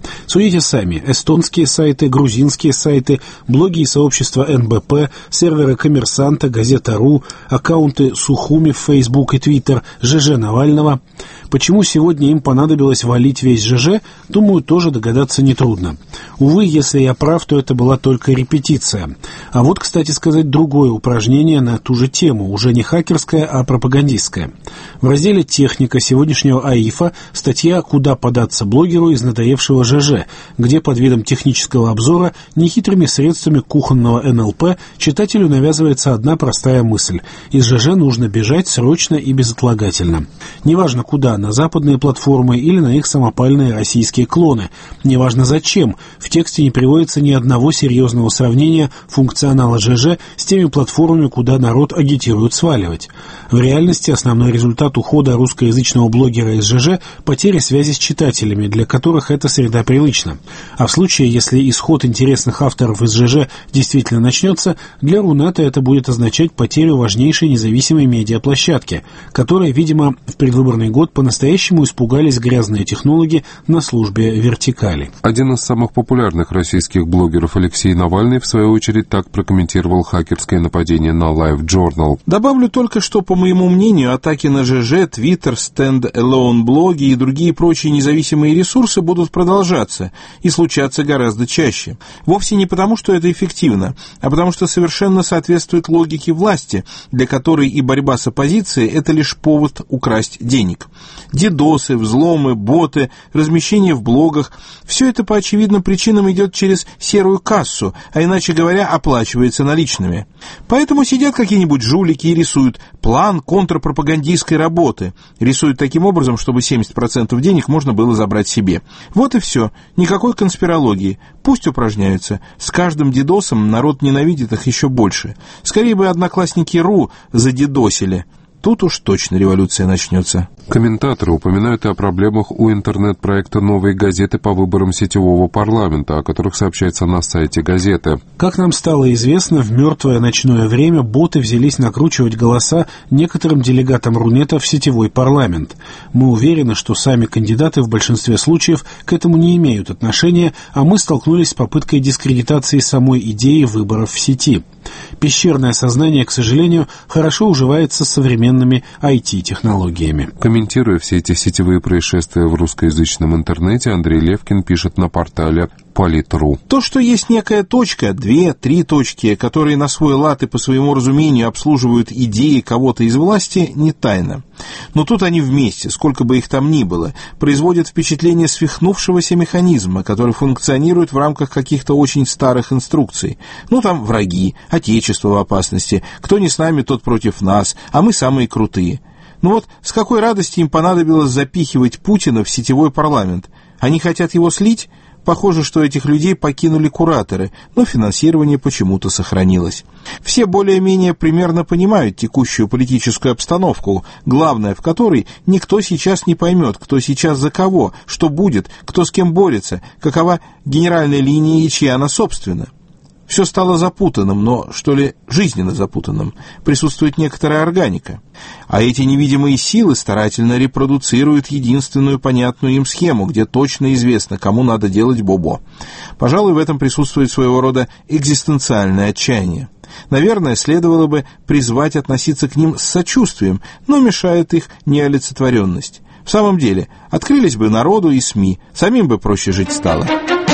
Судите сами. Эстонские сайты, грузинские сайты, блоги и сообщества эн бэ пэ, серверы «Коммерсанта», «Газета.ру», аккаунты Сухуми в Facebook и Twitter, ЖЖ Навального. Почему сегодня им понадобилось валить весь ЖЖ, думаю, тоже догадаться нетрудно. Увы, если я прав, то это была только репетиция. А вот, кстати сказать, другое упражнение на ту же тему, уже не хакерское, а пропагандистское. В разделе «Техника» сегодняшнего АИФа статья «Куда податься блогеру из надоевшего ЖЖ», где под видом технического обзора нехитрыми средствами кухонного эн эл пэ читателю навязывается одна простая мысль. Из ЖЖ нужно бежать срочно и безотлагательно. Неважно куда, на западные платформы или на их самопальные российские клоны. Неважно зачем, в тексте не приводится ни одного серьезного сравнения функционала ЖЖ с теми платформами, куда народ агитирует сваливать. В реальности основной результат ухода русскоязычного блогера из ЖЖ – потеря связи с читателями, для которых эта среда привычна. А в случае, если исход интересных авторов из ЖЖ действительно начнется, для Рунета это будет означать потерю важнейшей независимой медиаплощадки, которая, видимо, в предвыборный год по-настоящему испугались грязные технологи на службе вертикали. Один из самых популярных российских блогеров Алексей Навальный, в свою очередь, так прокомментировал хакерское нападение на LiveJournal. Добавлю только, что, по моему мнению, атаки на ЖЖ, Twitter, Stand-Alone блоги и другие прочие независимые ресурсы будут продолжаться и случаться гораздо чаще. Вовсе не потому, что это эффективно, а потому что совершенно соответствует логике власти, для которой и борьба с оппозицией – это лишь повод украсть денег. Дидосы, взломы, боты, размещение в блогах – все это по очевидным причинам идет через серую кассу, а иначе говоря, оплачивается наличными. Поэтому сидят какие-нибудь жулики и рисуют план контрпропагандистской работы. Рисуют таким образом, чтобы семьдесят процентов денег можно было забрать себе. Вот и все. Никакой конспирологии. Пусть упражняются. С каждым дидосом народ ненавидит их еще больше. Скорее бы одноклассники РУ задидосили. Тут уж точно революция начнется. Комментаторы упоминают и о проблемах у интернет-проекта «Новой газеты» по выборам сетевого парламента, о которых сообщается на сайте газеты. Как нам стало известно, в мертвое ночное время боты взялись накручивать голоса некоторым делегатам Рунета в сетевой парламент. Мы уверены, что сами кандидаты в большинстве случаев к этому не имеют отношения, а мы столкнулись с попыткой дискредитации самой идеи выборов в сети. Пещерное сознание, к сожалению, хорошо уживается с современными ай ти-технологиями. Комментируя все эти сетевые происшествия в русскоязычном интернете, Андрей Левкин пишет на портале Полит.ру. То, что есть некая точка, две, три точки, которые на свой лад и по своему разумению обслуживают идеи кого-то из власти, не тайна. Но тут они вместе, сколько бы их там ни было, производят впечатление свихнувшегося механизма, который функционирует в рамках каких-то очень старых инструкций. Ну, там враги, отечество в опасности, кто не с нами, тот против нас, а мы самые крутые. Ну вот, с какой радости им понадобилось запихивать Путина в сетевой парламент? Они хотят его слить? Похоже, что этих людей покинули кураторы, но финансирование почему-то сохранилось. Все более-менее примерно понимают текущую политическую обстановку, главное в которой никто сейчас не поймет, кто сейчас за кого, что будет, кто с кем борется, какова генеральная линия и чья она собственна. Все стало запутанным, но, что ли, жизненно запутанным. Присутствует некоторая органика. А эти невидимые силы старательно репродуцируют единственную понятную им схему, где точно известно, кому надо делать бобо. Пожалуй, в этом присутствует своего рода экзистенциальное отчаяние. Наверное, следовало бы призвать относиться к ним с сочувствием, но мешает их неолицетворенность. В самом деле, открылись бы народу и СМИ, самим бы проще жить стало.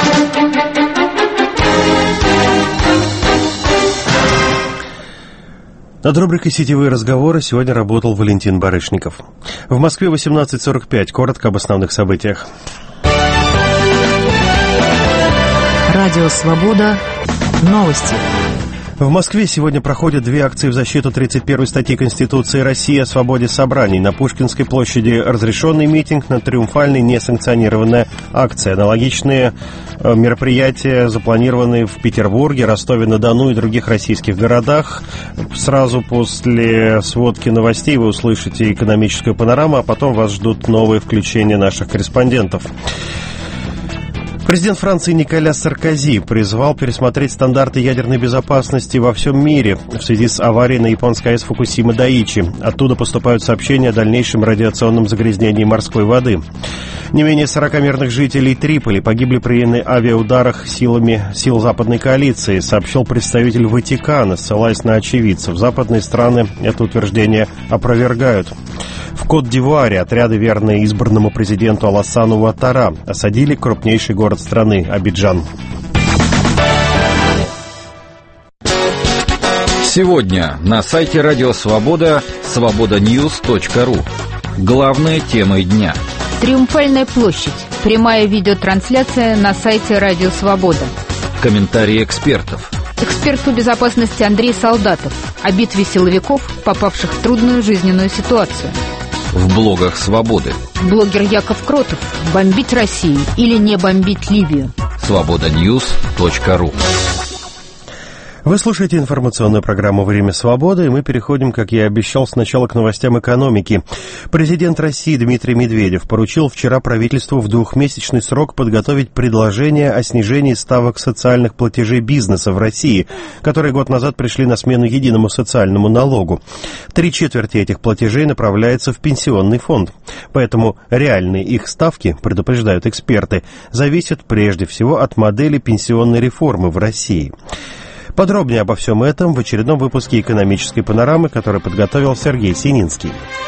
Над рубрикой «Сетевые разговоры» сегодня работал Валентин Барышников. В Москве восемнадцать сорок пять. Коротко об основных событиях. Радио «Свобода». Новости. В Москве сегодня проходят две акции в защиту тридцать первой статьи Конституции России о свободе собраний. На Пушкинской площади разрешенный митинг, на Триумфальной несанкционированная акция. Аналогичные мероприятия запланированы в Петербурге, Ростове-на-Дону и других российских городах. Сразу после сводки новостей вы услышите экономическую панораму, а потом вас ждут новые включения наших корреспондентов. Президент Франции Николя Саркози призвал пересмотреть стандарты ядерной безопасности во всем мире в связи с аварией на японской АЭС Фукусима-Дайичи. Оттуда поступают сообщения о дальнейшем радиационном загрязнении морской воды. Не менее сорока мирных жителей Триполи погибли при авиаударах силами сил западной коалиции, сообщил представитель Ватикана, ссылаясь на очевидцев. Западные страны это утверждение опровергают. В Кот-д'Ивуаре отряды, верные избранному президенту Алассану Уаттара, осадили крупнейший город страны – Абиджан. Сегодня на сайте Радио Свобода свобода ньюс точка ру. Главные темы дня. Триумфальная площадь. Прямая видеотрансляция на сайте Радио Свобода. Комментарии экспертов. Эксперт по безопасности Андрей Солдатов о битве силовиков, попавших в трудную жизненную ситуацию. В блогах Свободы. Блогер Яков Кротов. Бомбить Россию или не бомбить Ливию. свобода ньюс точка ру. Вы слушаете информационную программу «Время свободы», и мы переходим, как я и обещал, сначала к новостям экономики. Президент России Дмитрий Медведев поручил вчера правительству в двухмесячный срок подготовить предложение о снижении ставок социальных платежей бизнеса в России, которые год назад пришли на смену единому социальному налогу. Три четверти этих платежей направляется в пенсионный фонд. Поэтому реальные их ставки, предупреждают эксперты, зависят прежде всего от модели пенсионной реформы в России. Подробнее обо всем этом в очередном выпуске «Экономической панорамы», который подготовил Сергей Сининский.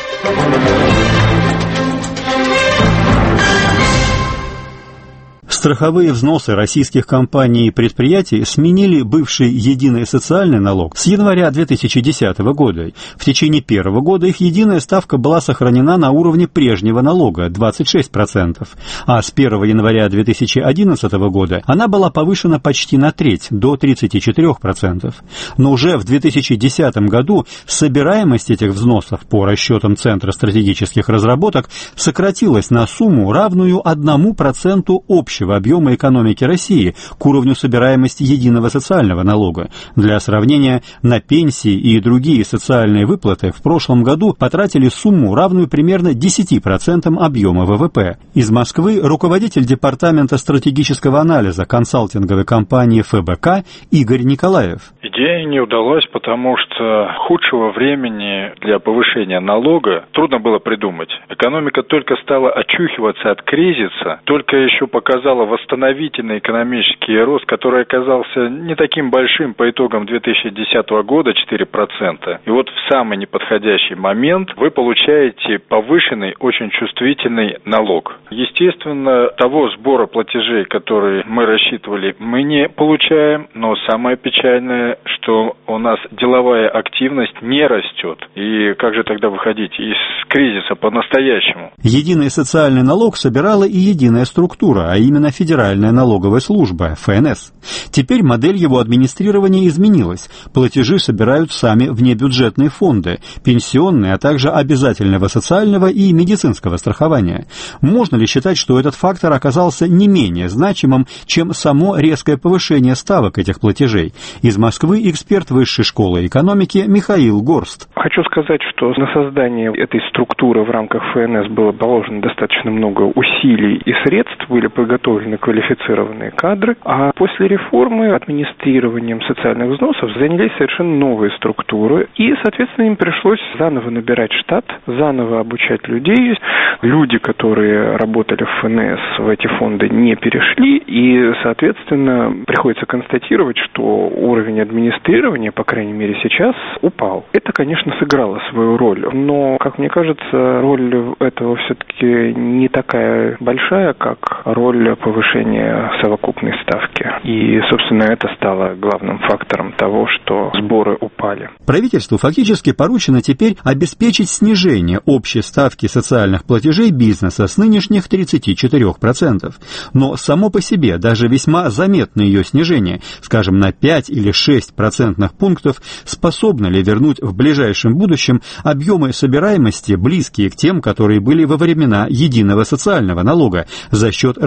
Страховые взносы российских компаний и предприятий сменили бывший единый социальный налог с января две тысячи десятого года. В течение первого года их единая ставка была сохранена на уровне прежнего налога – двадцать шесть процентов, а с первого января две тысячи одиннадцатого года она была повышена почти на треть – до тридцати четырёх процентов. Но уже в две тысячи десятом году собираемость этих взносов по расчетам Центра стратегических разработок сократилась на сумму, равную одному проценту общего объема экономики России к уровню собираемости единого социального налога. Для сравнения, на пенсии и другие социальные выплаты в прошлом году потратили сумму, равную примерно десяти процентам объема ВВП. Из Москвы руководитель Департамента стратегического анализа консалтинговой компании эф бэ ка Игорь Николаев. Идея не удалась, потому что худшего времени для повышения налога трудно было придумать. Экономика только стала очухиваться от кризиса, только еще показала восстановительный экономический рост, который оказался не таким большим по итогам две тысячи десятого года, четыре процента. И вот в самый неподходящий момент вы получаете повышенный, очень чувствительный налог. Естественно, того сбора платежей, который мы рассчитывали, мы не получаем, но самое печальное, что у нас деловая активность не растет. И как же тогда выходить из кризиса по-настоящему? Единый социальный налог собирала и единая структура, а именно Федеральная налоговая служба, эф эн эс. Теперь модель его администрирования изменилась. Платежи собирают сами внебюджетные фонды, пенсионные, а также обязательного социального и медицинского страхования. Можно ли считать, что этот фактор оказался не менее значимым, чем само резкое повышение ставок этих платежей? Из Москвы эксперт Высшей школы экономики Михаил Горст. Хочу сказать, что на создание этой структуры в рамках эф эн эс было положено достаточно много усилий и средств, были подготовлены квалифицированные кадры, а после реформы администрированием социальных взносов занялись совершенно новые структуры, и, соответственно, им пришлось заново набирать штат, заново обучать людей. Люди, которые работали в эф эн эс, в эти фонды не перешли, и, соответственно, приходится констатировать, что уровень администрирования, по крайней мере сейчас, упал. Это, конечно, сыграло свою роль, но, как мне кажется, роль этого все-таки не такая большая, как роль повышения совокупной ставки. И, собственно, это стало главным фактором того, что сборы упали. Правительству фактически поручено теперь обеспечить снижение общей ставки социальных платежей бизнеса с нынешних тридцати четырёх процентов. Но само по себе даже весьма заметное ее снижение, скажем, на пять или шесть процентных пунктов, способно ли вернуть в ближайшем будущем объемы собираемости, близкие к тем, которые были во времена единого социального налога, за счет расширения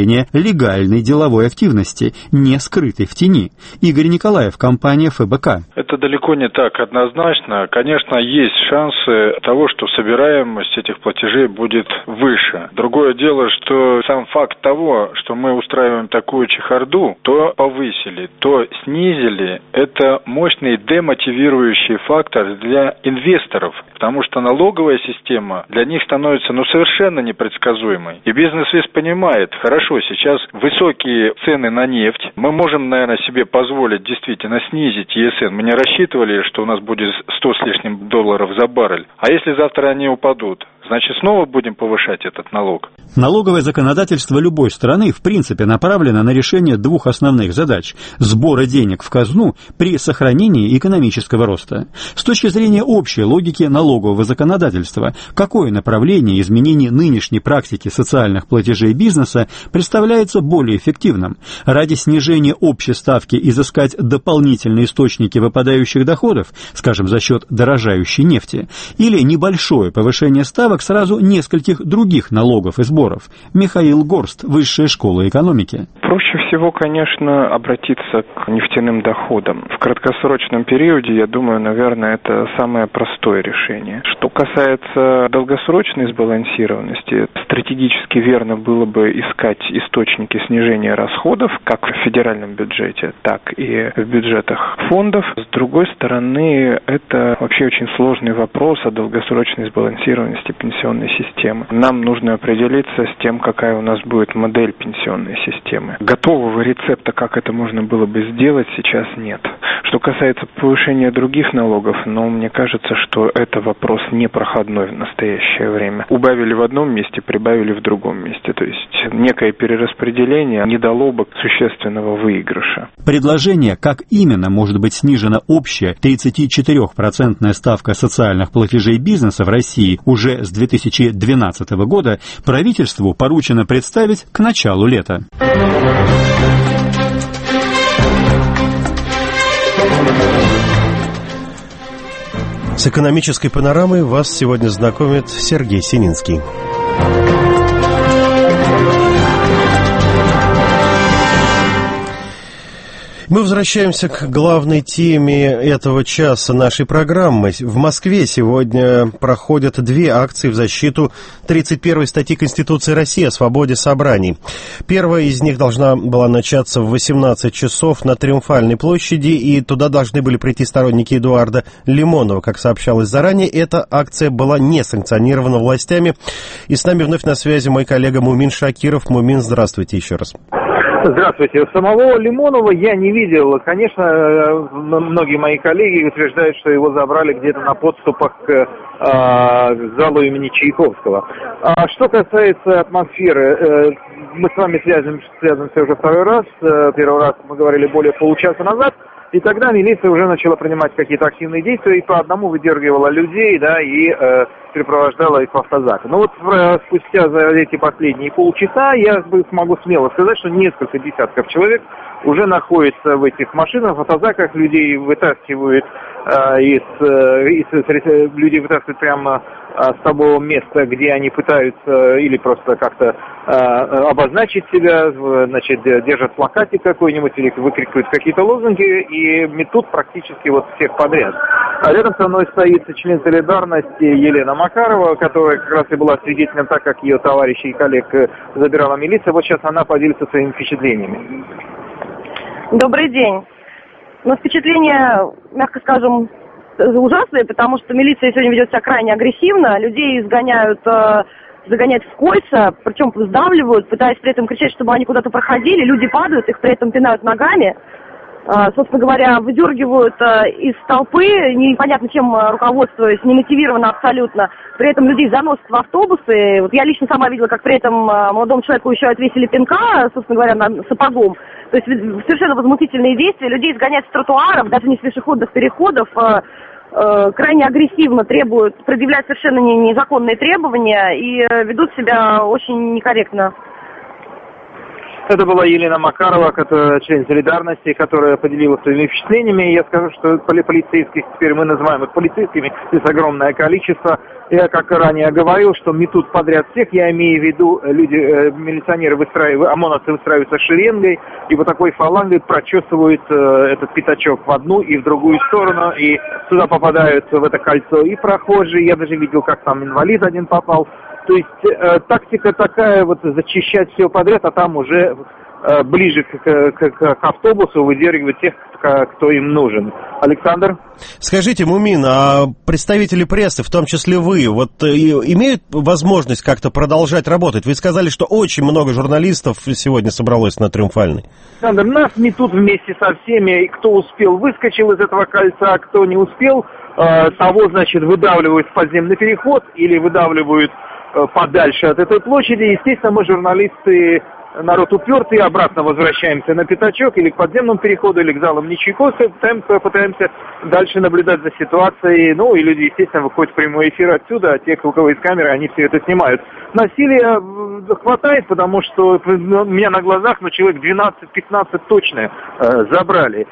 осуществления легальной деловой активности, не скрытой в тени. Игорь Николаев, компания эф бэ ка. Это далеко не так однозначно. Конечно, есть шансы того, что собираемость этих платежей будет выше. Другое дело, что сам факт того, что мы устраиваем такую чехарду, то повысили, то снизили, это мощный демотивирующий фактор для инвесторов, потому что налоговая система для них становится ну, совершенно непредсказуемой. И бизнес весь понимает, хорошо, сейчас высокие цены на нефть, мы можем, наверное, себе позволить действительно снизить и эс эн. Мы не рассчитывали, что у нас будет сто с лишним долларов за баррель. А если завтра они упадут, значит, снова будем повышать этот налог. Налоговое законодательство любой страны в принципе направлено на решение двух основных задач – сбора денег в казну при сохранении экономического роста. С точки зрения общей логики налогового законодательства, какое направление изменений нынешней практики социальных платежей бизнеса представляется более эффективным? Ради снижения общей ставки изыскать дополнительные источники выпадающих доходов, скажем, за счет дорожающей нефти, или небольшое повышение ставок сразу нескольких других налогов и сборов? Михаил Горст, Высшая школа экономики. Проще всего, конечно, обратиться к нефтяным доходам. В краткосрочном периоде, я думаю, наверное, это самое простое решение. Что касается долгосрочной сбалансированности, стратегически верно было бы искать источники снижения расходов, как в федеральном бюджете, так и в бюджетах фондов. С другой стороны, это вообще очень сложный вопрос о долгосрочной сбалансированности пенсионной системы. Нам нужно определиться с тем, какая у нас будет модель пенсионной системы. Готового рецепта, как это можно было бы сделать, сейчас нет. Что касается повышения других налогов, но мне кажется, что это вопрос непроходной в настоящее время. Убавили в одном месте, прибавили в другом месте. То есть некое перераспределение не дало бы существенного выигрыша. Предложение, как именно может быть снижена общая тридцатичетырёхпроцентная ставка социальных платежей бизнеса в России уже с две тысячи двенадцатого года, правительству поручено представить к началу лета. С экономической панорамой вас сегодня знакомит Сергей Сининский. Мы возвращаемся к главной теме этого часа нашей программы. В Москве сегодня проходят две акции в защиту тридцать первой статьи Конституции России о свободе собраний. Первая из них должна была начаться в восемнадцать часов на Триумфальной площади, и туда должны были прийти сторонники Эдуарда Лимонова. Как сообщалось заранее, эта акция была не санкционирована властями. И с нами вновь на связи мой коллега Мумин Шакиров. Мумин, здравствуйте еще раз. Здравствуйте. Самого Лимонова я не видел. Конечно, многие мои коллеги утверждают, что его забрали где-то на подступах к, э, к залу имени Чайковского. А что касается атмосферы, э, мы с вами связываемся, связываемся уже второй раз. Э, первый раз мы говорили более получаса назад. И тогда милиция уже начала принимать какие-то активные действия и по одному выдергивала людей, да, и э, перепровождала их в автозак. Но вот э, спустя за эти последние полчаса я смогу смело сказать, что несколько десятков человек уже находятся в этих машинах, в автозаках, людей вытаскивают э, из, э, из людей вытаскивают прямо э, с того места, где они пытаются или просто как-то э, обозначить себя, значит, держат плакатик какой-нибудь или выкрикивают какие-то лозунги и метут практически вот всех подряд. А рядом со мной стоит член солидарности Елена Макарова, которая как раз и была свидетелем, так как ее товарищи и коллег забирала милиция. Вот сейчас она поделится своими впечатлениями. Добрый день. Но впечатления, мягко скажем, ужасные, потому что милиция сегодня ведет себя крайне агрессивно. Людей изгоняют, э, загоняют в кольца, причем сдавливают, пытаясь при этом кричать, чтобы они куда-то проходили. Люди падают, их при этом пинают ногами. Э, собственно говоря, выдергивают э, из толпы, непонятно чем руководствуясь, немотивированно абсолютно. При этом людей заносят в автобусы. Вот я лично сама видела, как при этом э, молодому человеку еще отвесили пинка, собственно говоря, на, сапогом. То есть совершенно возмутительные действия. Людей изгоняют с тротуаров, даже не с пешеходных переходов. Э, э, крайне агрессивно требуют, предъявляют совершенно не, незаконные требования и э, ведут себя очень некорректно. Это была Елена Макарова, которая член «Солидарности», которая поделилась своими впечатлениями. Я скажу, что полицейских теперь мы называем их полицейскими, здесь огромное количество. Я, как ранее говорил, что метут подряд всех, я имею в виду, люди, э, милиционеры выстраивают, ОМОНовцы выстраиваются шеренгой, и вот такой фалангой прочесывают э, этот пятачок в одну и в другую сторону, и сюда попадают в это кольцо и прохожие. Я даже видел, как там инвалид один попал. То есть э, тактика такая, вот зачищать все подряд, а там уже э, ближе к, к, к, к автобусу выдергивать тех, кто им нужен. Александр? Скажите, Мумин, а представители прессы, в том числе вы, вот имеют возможность как-то продолжать работать? Вы сказали, что очень много журналистов сегодня собралось на Триумфальной. Александр, нас метут вместе со всеми, и кто успел, выскочил из этого кольца, а кто не успел, э, того, значит, выдавливают в подземный переход или выдавливают подальше от этой площади. Естественно, мы, журналисты, народ упертый, обратно возвращаемся на пятачок или к подземному переходу, или к залам Ничайковской, пытаемся, пытаемся дальше наблюдать за ситуацией. Ну, и люди, естественно, выходят в прямой эфир отсюда, а те, у кого есть камеры, они все это снимают. Насилия хватает, потому что у меня на глазах, ну, человек двенадцать-пятнадцать точно э, забрали.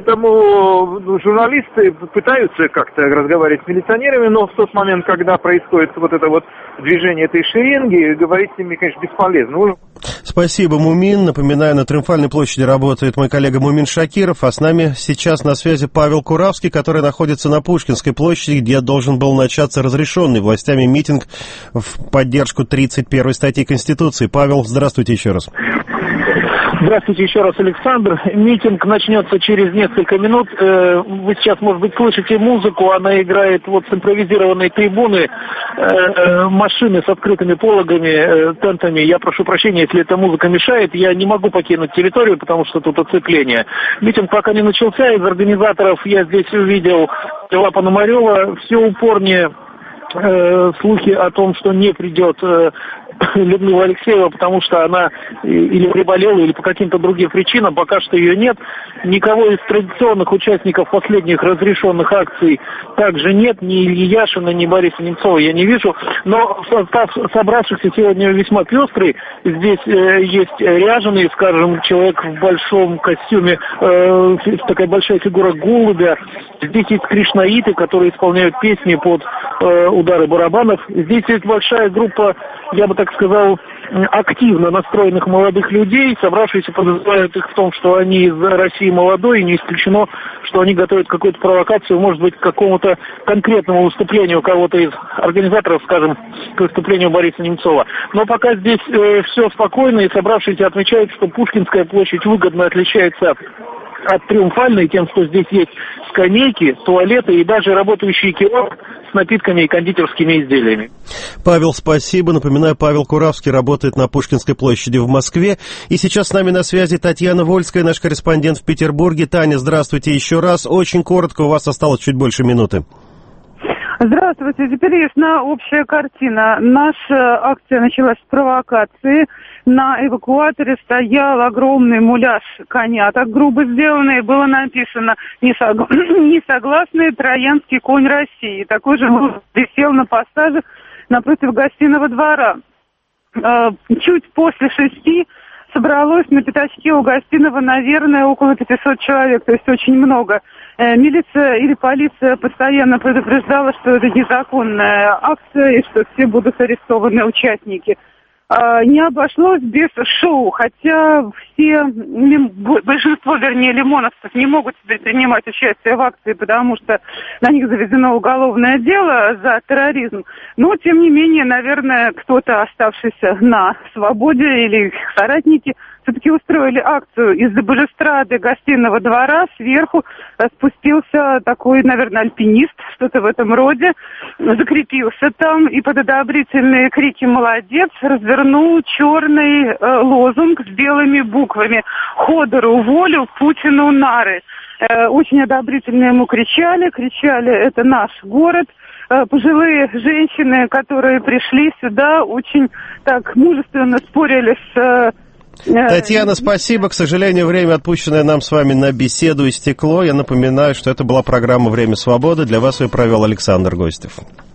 Поэтому журналисты пытаются как-то разговаривать с милиционерами, но в тот момент, когда происходит вот это вот движение этой шеренги, говорить с ними, конечно, бесполезно. Спасибо, Мумин. Напоминаю, на Триумфальной площади работает мой коллега Мумин Шакиров, а с нами сейчас на связи Павел Куравский, который находится на Пушкинской площади, где должен был начаться разрешенный властями митинг в поддержку тридцать первой статьи Конституции. Павел, здравствуйте еще раз. Здравствуйте еще раз, Александр. Митинг начнется через несколько минут. Вы сейчас, может быть, слышите музыку. Она играет вот с импровизированной трибуны, машины с открытыми пологами, тентами. Я прошу прощения, если эта музыка мешает. Я не могу покинуть территорию, потому что тут оцепление. Митинг пока не начался. Из организаторов я здесь увидел Льва Пономарева. Все упорнее э, слухи о том, что не придет э, Людмила Алексеева, потому что она или приболела, или по каким-то другим причинам, пока что ее нет. Никого из традиционных участников последних разрешенных акций также нет, ни Ильи Яшина, ни Бориса Немцова я не вижу. Но состав собравшихся сегодня весьма пестрый. Здесь э, есть ряженый, скажем, человек в большом костюме, э, такая большая фигура голубя. Здесь есть кришнаиты, которые исполняют песни под э, удары барабанов. Здесь есть большая группа, я бы так сказал, активно настроенных молодых людей. Собравшиеся подозревают их в том, что они из России молодой, и не исключено, что они готовят какую-то провокацию, может быть, к какому-то конкретному выступлению кого-то из организаторов, скажем, к выступлению Бориса Немцова. Но пока здесь э, все спокойно, и собравшиеся отмечают, что Пушкинская площадь выгодно отличается от Триумфальной тем, что здесь есть скамейки, туалеты и даже работающий киоск с напитками и кондитерскими изделиями. Павел, спасибо. Напоминаю, Павел Куравский работает на Пушкинской площади в Москве. И сейчас с нами на связи Татьяна Вольская, наш корреспондент в Петербурге. Таня, здравствуйте еще раз. Очень коротко, у вас осталось чуть больше минуты. Здравствуйте. Теперь ясна общая картина. Наша акция началась с провокации. На эвакуаторе стоял огромный муляж коня, так грубо сделанный. Было написано «Несогласный троянский конь России». Такой же висел на пассаже напротив гостиного двора. Чуть после шести собралось на пятачке у гостиного, наверное, около пятисот человек, то есть очень много. Милиция или полиция постоянно предупреждала, что это незаконная акция и что все будут арестованы участники. Не обошлось без шоу, хотя все, большинство, вернее, лимоновцев не могут теперь принимать участие в акции, потому что на них заведено уголовное дело за терроризм. Но, тем не менее, наверное, кто-то, оставшийся на свободе, или их соратники, все-таки устроили акцию. Из-за балюстрады гостиного двора сверху спустился такой, наверное, альпинист, что-то в этом роде, закрепился там и под одобрительные крики «Молодец!» развернул черный э, лозунг с белыми буквами «Ходору волю, Путину нары». Э, очень одобрительно ему кричали, кричали «Это наш город». Э, пожилые женщины, которые пришли сюда, очень так мужественно спорили с... Татьяна, спасибо. К сожалению, время, отпущенное нам с вами на беседу, истекло. Я напоминаю, что это была программа «Время свободы». Для вас ее провел Александр Гостев.